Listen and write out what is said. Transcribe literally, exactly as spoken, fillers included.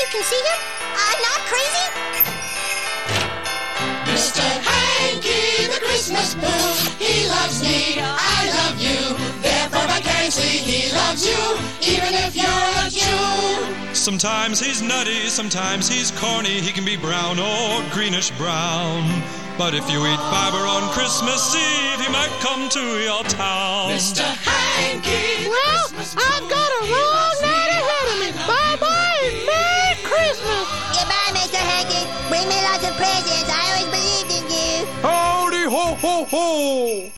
can see him? I'm not crazy? Mister Hanky, the Christmas Boo, he loves me, I love you, therefore vicariously he loves you, even if you're a Jew. Sometimes he's nutty, sometimes he's corny, he can be brown or greenish brown. But if you eat fiber on Christmas Eve, he might come to your town. Mister Hanky, Well, I've got a long night ahead of me. Bye-bye and Merry Christmas. Goodbye, Mister Hanky. Bring me lots of presents. I always believed in you. Howdy ho ho ho!